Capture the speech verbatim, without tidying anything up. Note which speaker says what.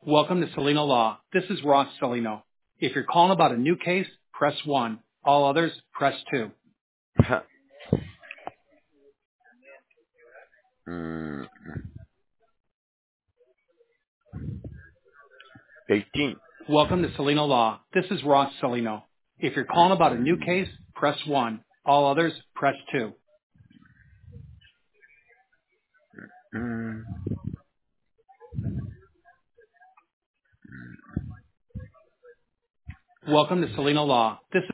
Speaker 1: Welcome to Celino Law. This is Ross Celino. If you're calling about a new case, press one. All others, press two.
Speaker 2: mm, eighteen.
Speaker 1: Welcome to Celino Law. This is Ross Celino. If you're calling about a new case, press one. All others, press two.
Speaker 2: Mm.
Speaker 1: Welcome to Celino Law. This